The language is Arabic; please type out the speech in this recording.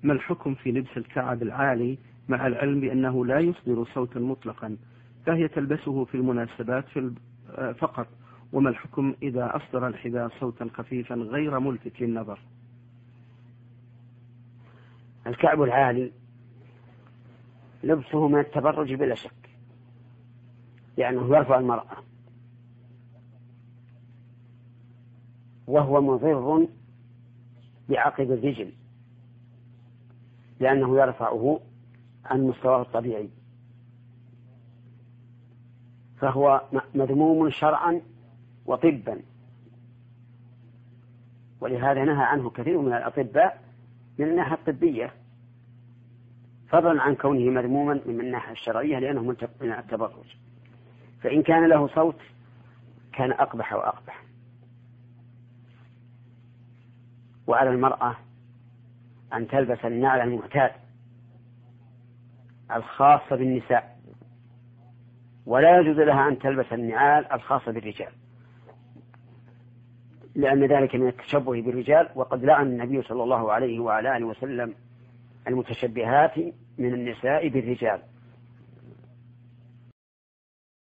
ما الحكم في لبس الكعب العالي مع العلم بأنه لا يصدر صوتا مطلقا، فهي تلبسه في المناسبات فقط، وما الحكم إذا أصدر الحذاء صوتا خفيفا غير ملفت للنظر؟ الكعب العالي لبسه من التبرج بلا شك، لأنه يرفع المرأة، وهو مضر بعقب الرجل لأنه يرفعه عن مستواه الطبيعي، فهو مذموم شرعا وطبا، ولهذا نهى عنه كثير من الأطباء من الناحية الطبية، فضلا عن كونه مذموما من الناحية الشرعية لأنه من التبرج. فإن كان له صوت كان أقبح وأقبح. وعلى المرأة أن تلبس النعل المعتاد الخاصة بالنساء، ولا يجوز لها أن تلبس النعال الخاصة بالرجال، لأن ذلك من التشبه بالرجال، وقد لعن النبي صلى الله عليه وعلى آله وسلم المتشبهات من النساء بالرجال.